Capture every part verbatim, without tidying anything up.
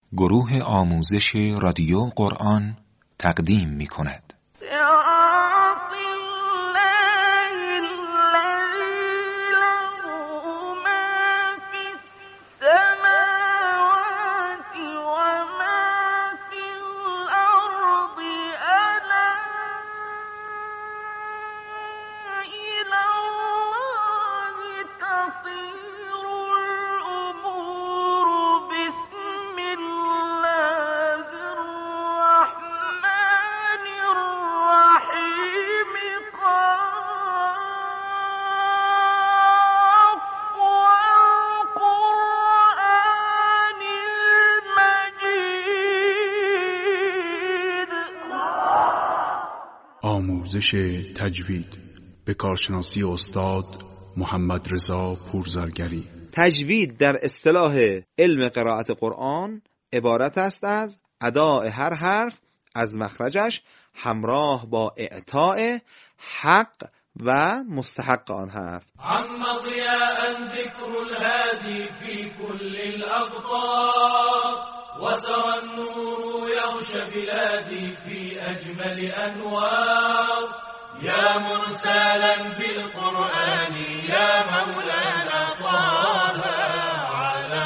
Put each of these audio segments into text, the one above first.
گروه آموزش رادیو قرآن تقدیم می کند. آموزش تجوید به کارشناسی استاد محمد رضا پورزرگری. تجوید در اصطلاح علم قرائت قرآن عبارت است از اداء هر حرف از مخرجش همراه با اعطاء حق و مستحق آن حرف. عم ضیاء ذکر الهادی فی کل الاقطار وسرى النور يغشى بلادي في أجمل أنوار يا مرسلا بالقرآن يا مولانا طه على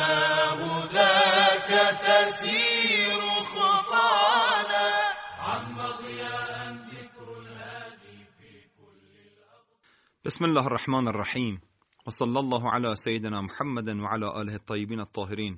هداك تسير خطانا عم ضياء ذكر الهادي في كل الأرض. بسم الله الرحمن الرحيم وصلى الله على سيدنا محمد وعلى آله الطيبين الطاهرين.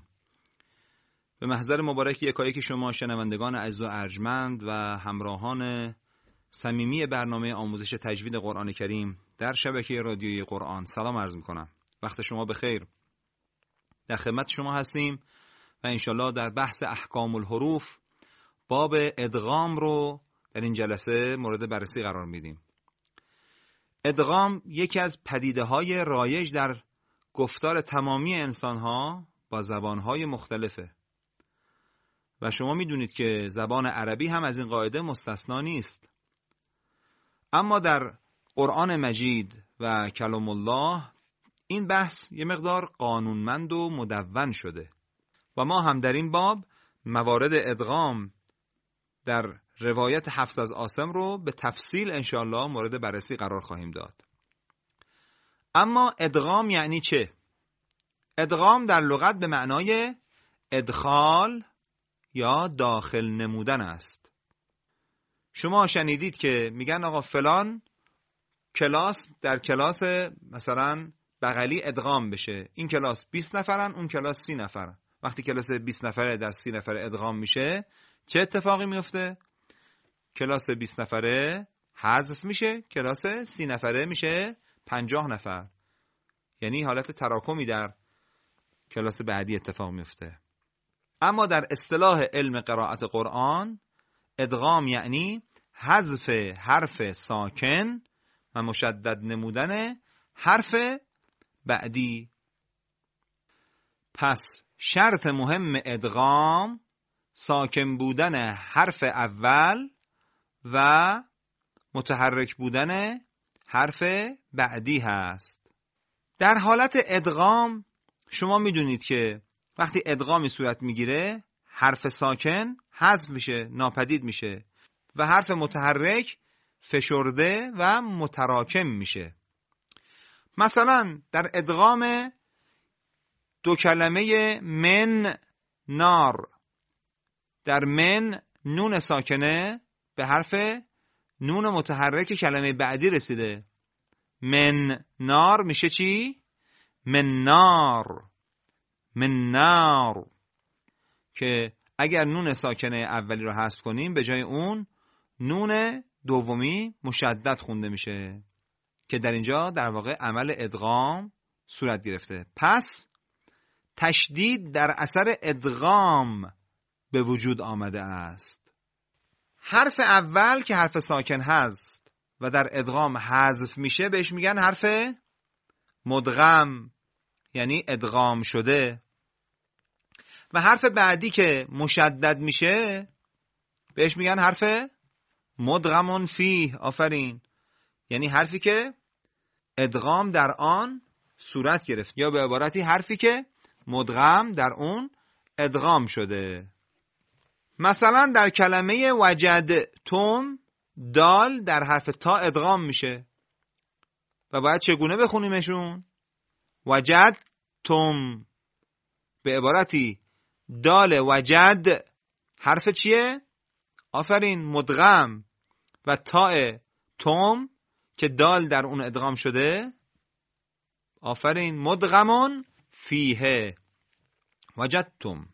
به محضر مبارک یکایک شما شنوندگان عزیز و ارجمند و همراهان صمیمی برنامه آموزش تجوید قرآن کریم در شبکه رادیویی قرآن سلام عرض می‌کنم. وقت شما بخیر. در خدمت شما هستیم و انشالله در بحث احکام الحروف باب ادغام رو در این جلسه مورد بررسی قرار میدیم. ادغام یکی از پدیده‌های رایج در گفتار تمامی انسان‌ها با زبان‌های مختلفه. و شما میدونید که زبان عربی هم از این قاعده مستثنا نیست. اما در قرآن مجید و کلام الله این بحث یه مقدار قانونمند و مدون شده و ما هم در این باب موارد ادغام در روایت حفص از عاصم رو به تفصیل انشاءالله مورد بررسی قرار خواهیم داد. اما ادغام یعنی چه؟ ادغام در لغت به معنای ادخال یا داخل نمودن است. شما شنیدید که میگن آقا فلان کلاس در کلاس مثلا بغلی ادغام بشه. این کلاس بیست نفرن، اون کلاس سی نفرن. وقتی کلاس بیست نفره در سی نفره ادغام میشه چه اتفاقی میفته؟ کلاس بیست نفره حذف میشه، کلاس سی نفره میشه پنجاه نفر. یعنی حالت تراکمی در کلاس بعدی اتفاق میفته. اما در اصطلاح علم قرائت قرآن ادغام یعنی حذف حرف ساکن و مشدد نمودن حرف بعدی. پس شرط مهم ادغام ساکن بودن حرف اول و متحرک بودن حرف بعدی هست. در حالت ادغام شما میدونید که وقتی ادغامی صورت میگیره حرف ساکن حذف میشه، ناپدید میشه و حرف متحرک فشرده و متراکم میشه. مثلا در ادغام دو کلمه من نار، در من نون ساکنه به حرف نون متحرک کلمه بعدی رسیده. من نار میشه چی؟ من نار، من نار، که اگر نون ساکنه اولی رو حذف کنیم به جای اون نون دومی مشدد خونده میشه که در اینجا در واقع عمل ادغام صورت گرفته. پس تشدید در اثر ادغام به وجود آمده است. حرف اول که حرف ساکن هست و در ادغام حذف میشه بهش میگن حرف مدغم، یعنی ادغام شده. و حرف بعدی که مشدد میشه بهش میگن حرف مدغمون فیه. آفرین. یعنی حرفی که ادغام در آن صورت گرفت، یا به عبارتی حرفی که مدغم در اون ادغام شده. مثلا در کلمه وجدتم دال در حرف تا ادغام میشه و باید چگونه بخونیمشون؟ وجدتم. به عبارتی دال وجد حرف چیه؟ آفرین، مدغم. و تا تم که دال در اون ادغام شده، آفرین، مدغمون فیه. وجدتم.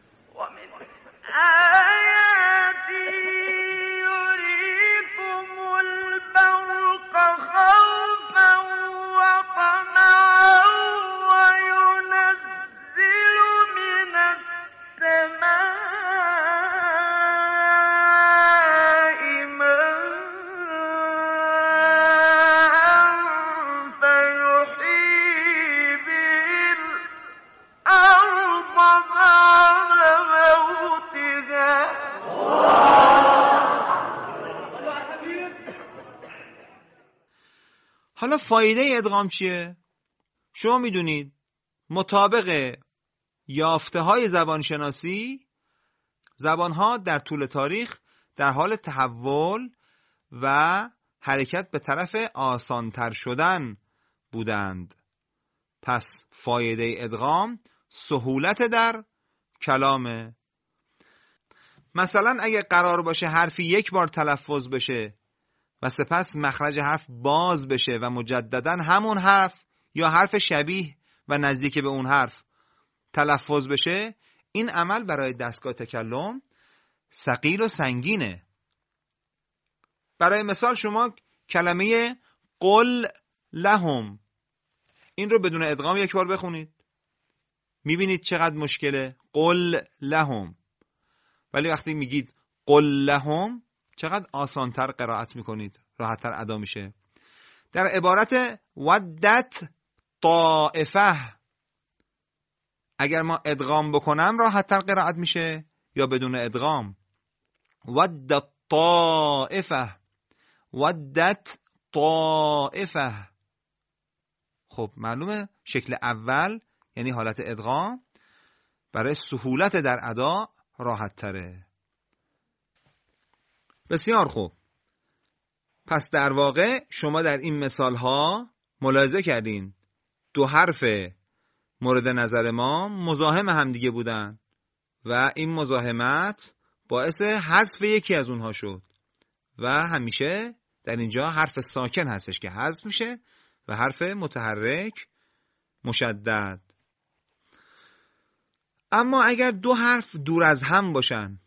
حالا فایده ادغام چیه؟ شما میدونید مطابق یافته های زبانشناسی، زبانها در طول تاریخ در حال تحول و حرکت به طرف آسانتر شدن بودند. پس فایده ادغام سهولت در کلامه. مثلا اگه قرار باشه حرفی یک بار تلفظ بشه و سپس مخرج حرف باز بشه و مجددا همون حرف یا حرف شبیه و نزدیک به اون حرف تلفظ بشه، این عمل برای دستگاه تکلم ثقیل و سنگینه. برای مثال شما کلمه قل لهم، این رو بدون ادغام یک بار بخونید، میبینید چقدر مشکله. قل لهم. ولی وقتی میگید قل لهم چقدر آسانتر قرائت میکنید، راحتتر ادا میشه. در عبارت ودت طائفه، اگر ما ادغام بکنم راحتتر قرائت میشه یا بدون ادغام؟ ودت طائفه، ودت طائفه. خب معلومه شکل اول یعنی حالت ادغام برای سهولت در ادا راحت تره. بسیار خوب. پس در واقع شما در این مثال ها ملاحظه کردین دو حرف مورد نظر ما مزاحم همدیگه بودن و این مزاحمت باعث حذف یکی از اونها شد و همیشه در اینجا حرف ساکن هستش که حذف میشه و حرف متحرک مشدد. اما اگر دو حرف دور از هم باشن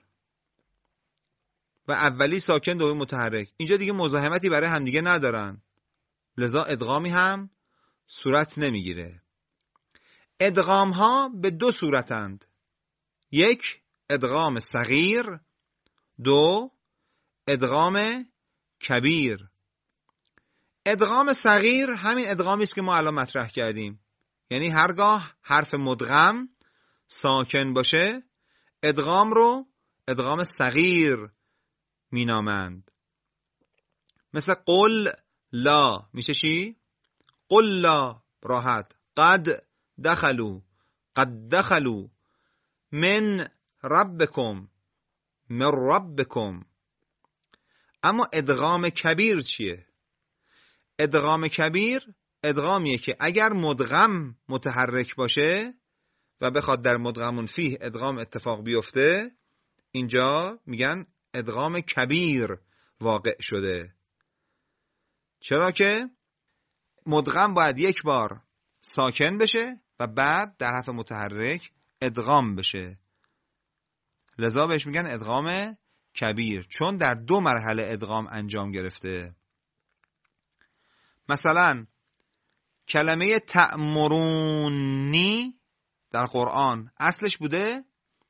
و اولی ساکن دومی متحرک، اینجا دیگه مزاحمتی برای همدیگه ندارن، لذا ادغامی هم صورت نمیگیره. ادغام ها به دو صورتند: یک ادغام صغیر، دو ادغام کبیر. ادغام صغیر همین ادغامی است که ما الان مطرح کردیم، یعنی هرگاه حرف مدغم ساکن باشه ادغام رو ادغام صغیر مینامند. مثل قل لا میشه چی؟ قل لا راحت. قد دخلوا، قد دخلوا. من ربکم، من ربکم. اما ادغام کبیر چیه؟ ادغام کبیر ادغامیه که اگر مدغم متحرک باشه و بخواد در مدغمون فیه ادغام اتفاق بیفته، اینجا میگن ادغام کبیر واقع شده. چرا که مدغم باید یک بار ساکن بشه و بعد در حرف متحرک ادغام بشه، لذا بهش میگن ادغام کبیر، چون در دو مرحله ادغام انجام گرفته. مثلا کلمه تأمرونی در قرآن اصلش بوده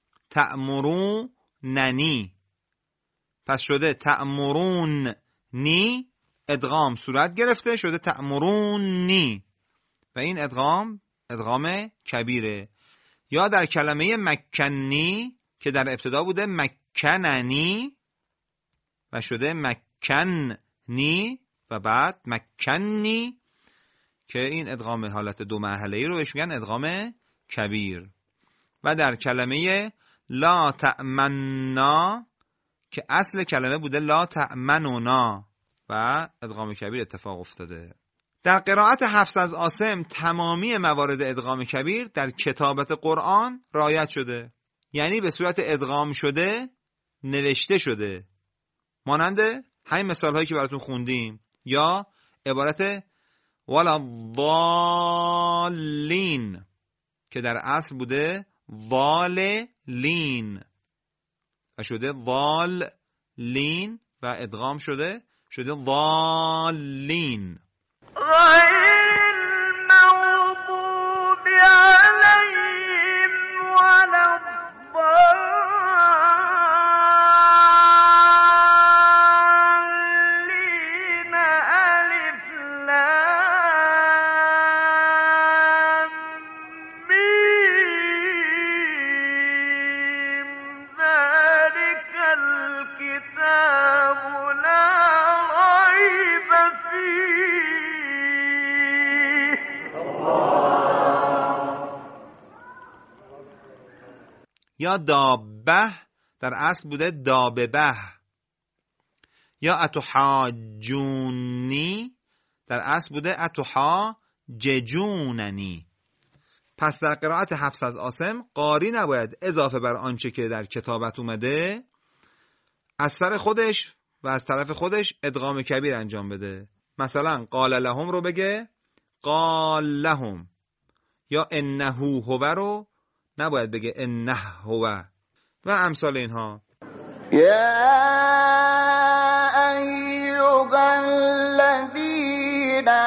تأمروننی، پس شده تأمروننی، ادغام صورت گرفته شده تأمروننی و این ادغام ادغام کبیره. یا در کلمه مکنی که در ابتدا بوده مکننی و شده مکنی و بعد مکنی که این ادغام حالت دو مرحله‌ای رو بهش میگن ادغام کبیر. و در کلمه لا تأمنا که اصل کلمه بوده لا تأمنونا و ادغام کبیر اتفاق افتاده. در قرائت حفص از عاصم تمامی موارد ادغام کبیر در کتابت قرآن رعایت شده، یعنی به صورت ادغام شده نوشته شده، مانند همین مثال هایی که براتون خوندیم، یا عبارت ولا الضالین که در اصل بوده ضالین و شده ضالین و ادغام شده شده ضالین. یا دابه در اصل بوده داببه، یا اتحاجونی در اصل بوده اتحاججوننی. پس در قرائت حفص از عاصم قاری نباید اضافه بر آنچه که در کتابت اومده از سر خودش و از طرف خودش ادغام کبیر انجام بده. مثلا قال لهم رو بگه قال لهم، یا انه هو رو نباید بگه انه هو و امثال اینها. یا ایها الذین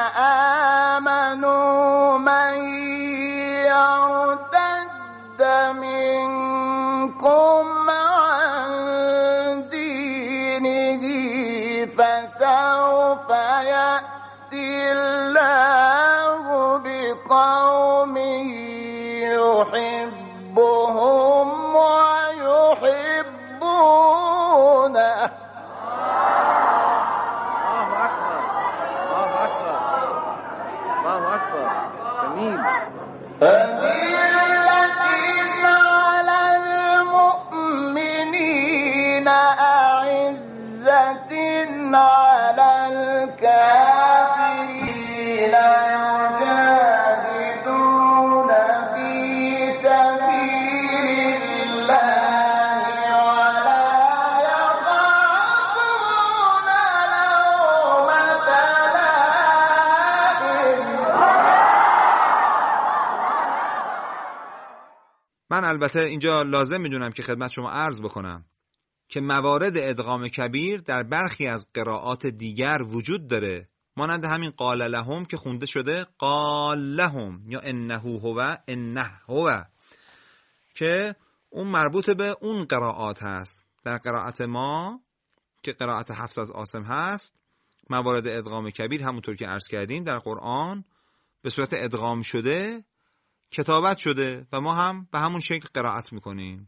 آمنوا من یرتد منکم عن دینه فسوف یأتی الله بقوم يحبهم ويحبونه. الله أكبر الله أكبر الله أكبر. جميل. أذلة على المؤمنين أعزة على الكافرين يجاهدون في سبيل الله ولا يخافون لومة لائم. من البته اینجا لازم میدونم که خدمت شما عرض بکنم که موارد ادغام کبیر در برخی از قرائات دیگر وجود داره، مانند همین قال لهم که خونده شده قال لهم، یا انه هو انه هو که اون مربوط به اون قرائات هست. در قرائت ما که قرائت حفص از عاصم هست، موارد ادغام کبیر همونطور که عرض کردیم در قرآن به صورت ادغام شده کتابت شده و ما هم به همون شکل قرائت میکنیم.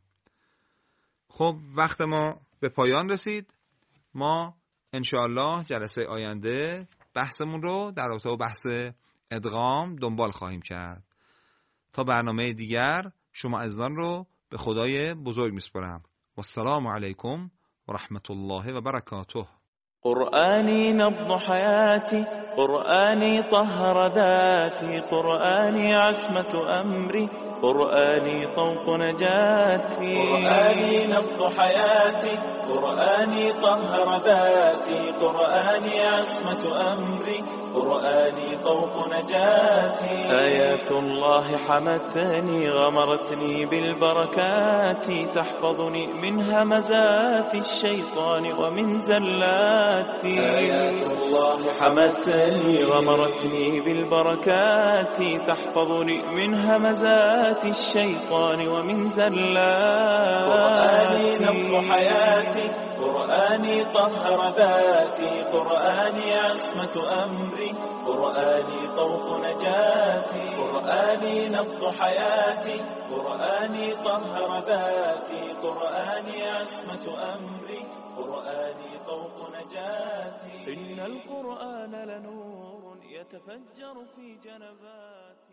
خب وقت ما به پایان رسید. ما انشاءالله جلسه آینده بحثمون رو در رابطه با بحث ادغام دنبال خواهیم کرد. تا برنامه دیگر شما عزیزان رو به خدای بزرگ میسپارم. و السلام علیکم و رحمت الله و برکاته. قرآني نبض حياتي، قرآني طهر ذاتي، قرآني عصمة أمري، قرآني طوق نجاتي. قرآني نبض حياتي، قرآني طهر ذاتي، قرآني عصمة أمري، قرآني طوق نجاتي. آيات الله حمتني غمرتني بالبركات، تحفظني من همزات الشيطان ومن زلاتي. آيات الله حمتني غمرتني بالبركات، تحفظني من همزات الشيطان ومن زلاتي. قرآني نبض حياتي، قرآني طهر ذاتي، قرآني عصمة أمري، قرآني طوق نجاتي. قرآني نبض حياتي، قرآني طهر ذاتي، قرآني عصمة أمري، قرآني طوق نجاتي. إن القرآن لنور يتفجر في جنباتي.